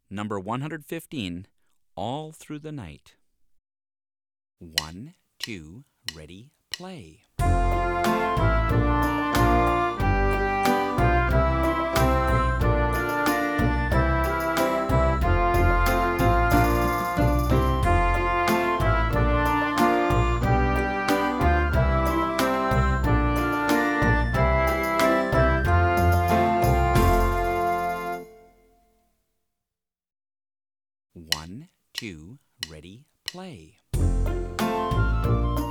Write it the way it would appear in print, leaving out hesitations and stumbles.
Number 115, All Through the Night. 1, 2, ready, play. One, two, ready, play.